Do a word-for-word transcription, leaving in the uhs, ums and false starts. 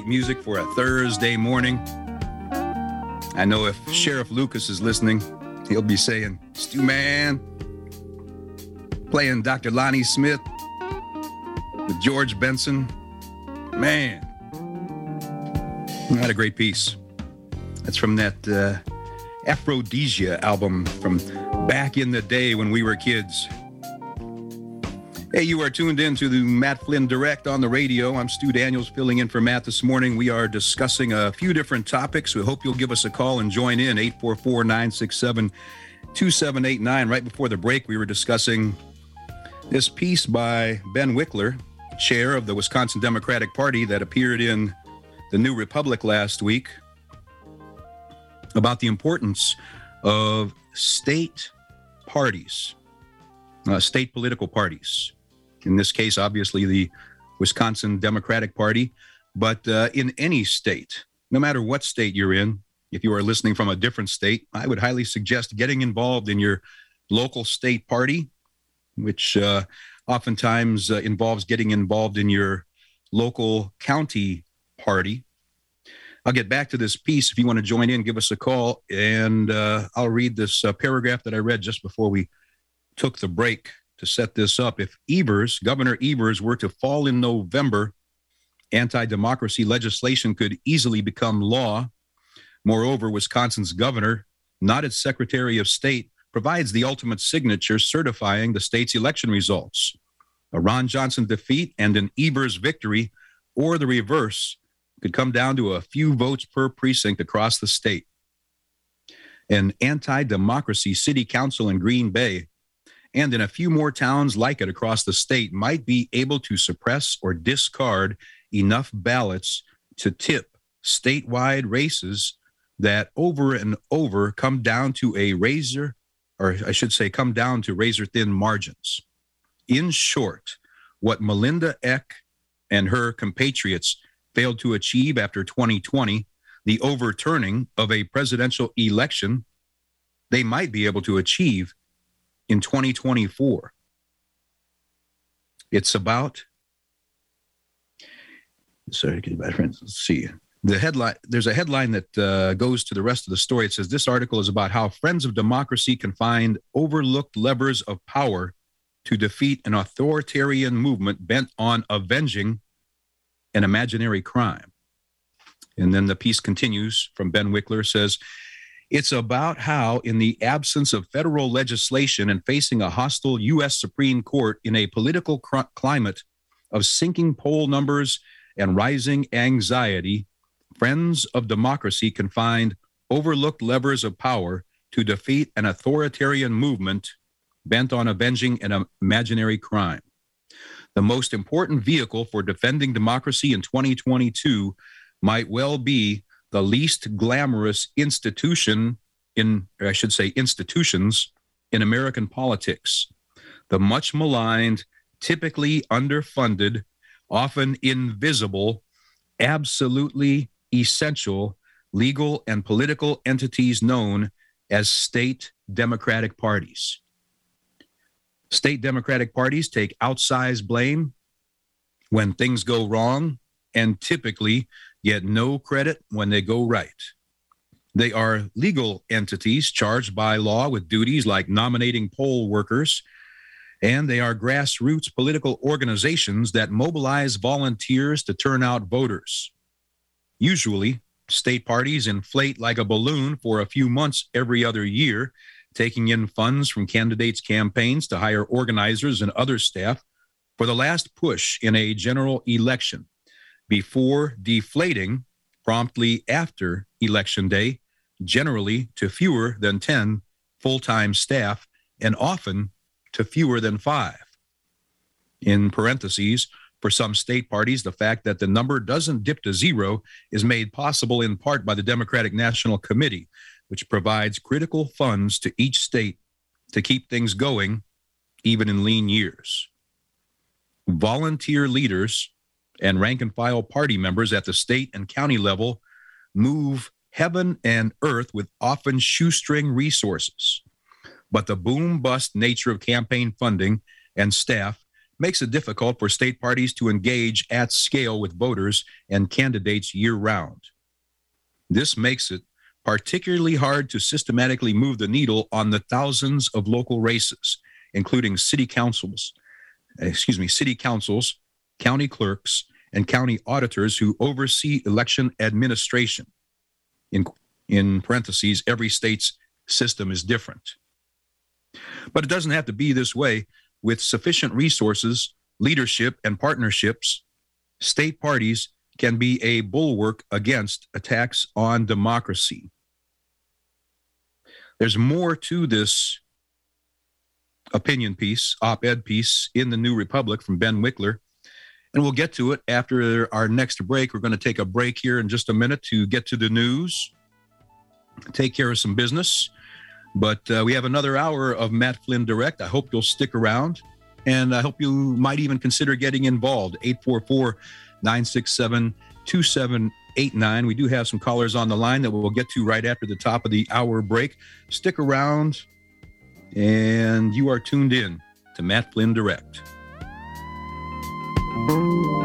great music for a Thursday morning. I know if Sheriff Lucas is listening, he'll be saying, Stu Man, playing Doctor Lonnie Smith with George Benson. Man, what a great piece. That's from that uh, Aphrodisia album from back in the day when we were kids. Hey, you are tuned in to the Matt Flynn Direct on the radio. I'm Stu Daniels filling in for Matt this morning. We are discussing a few different topics. We hope you'll give us a call and join in, eight four four, nine six seven, two seven eight nine. Right before the break, we were discussing this piece by Ben Wickler, chair of the Wisconsin Democratic Party, that appeared in the New Republic last week, about the importance of state parties, uh, state political parties. In this case, obviously, the Wisconsin Democratic Party, but uh, in any state, no matter what state you're in, if you are listening from a different state, I would highly suggest getting involved in your local state party, which uh, oftentimes uh, involves getting involved in your local county party. I'll get back to this piece. If you want to join in, give us a call, and uh, I'll read this uh, paragraph that I read just before we took the break to set this up. If Evers, Governor Evers, were to fall in November, anti-democracy legislation could easily become law. Moreover, Wisconsin's governor, not its Secretary of State, provides the ultimate signature certifying the state's election results. A Ron Johnson defeat and an Evers victory, or the reverse, could come down to a few votes per precinct across the state. An anti-democracy city council in Green Bay and in a few more towns like it across the state might be able to suppress or discard enough ballots to tip statewide races that over and over come down to a razor, or I should say come down to razor-thin margins. In short, what Melinda Eck and her compatriots failed to achieve after twenty twenty, the overturning of a presidential election, they might be able to achieve in twenty twenty-four. It's about, sorry, my friends, let's see. The headline, there's a headline that uh, goes to the rest of the story. It says, this article is about how friends of democracy can find overlooked levers of power to defeat an authoritarian movement bent on avenging an imaginary crime. And then the piece continues from Ben Wickler, says, it's about how, in the absence of federal legislation and facing a hostile U S Supreme Court in a political cr- climate of sinking poll numbers and rising anxiety, friends of democracy can find overlooked levers of power to defeat an authoritarian movement bent on avenging an imaginary crime. The most important vehicle for defending democracy in twenty twenty-two might well be the least glamorous institution in, or I should say institutions, in American politics. The much maligned, typically underfunded, often invisible, absolutely essential legal and political entities known as state democratic parties. State democratic parties take outsized blame when things go wrong and typically get no credit when they go right. They are legal entities charged by law with duties like nominating poll workers, and they are grassroots political organizations that mobilize volunteers to turn out voters. Usually, state parties inflate like a balloon for a few months every other year, taking in funds from candidates' campaigns to hire organizers and other staff for the last push in a general election, before deflating promptly after Election Day, generally to fewer than ten full-time staff and often to fewer than five. In parentheses, for some state parties, the fact that the number doesn't dip to zero is made possible in part by the Democratic National Committee, which provides critical funds to each state to keep things going, even in lean years. Volunteer leaders and rank-and-file party members at the state and county level move heaven and earth with often shoestring resources. But the boom-bust nature of campaign funding and staff makes it difficult for state parties to engage at scale with voters and candidates year-round. This makes it particularly hard to systematically move the needle on the thousands of local races, including city councils, excuse me, city councils, county clerks, and county auditors who oversee election administration. In, in parentheses, every state's system is different. But it doesn't have to be this way. With sufficient resources, leadership, and partnerships, state parties can be a bulwark against attacks on democracy. There's more to this opinion piece, op-ed piece in the New Republic from Ben Wickler, and we'll get to it after our next break. We're going to take a break here in just a minute to get to the news, take care of some business. But uh, we have another hour of Matt Flynn Direct. I hope you'll stick around, and I hope you might even consider getting involved. eight four four, nine six seven, two seven eight nine. We do have some callers on the line that we'll get to right after the top of the hour break. Stick around, and you are tuned in to Matt Flynn Direct.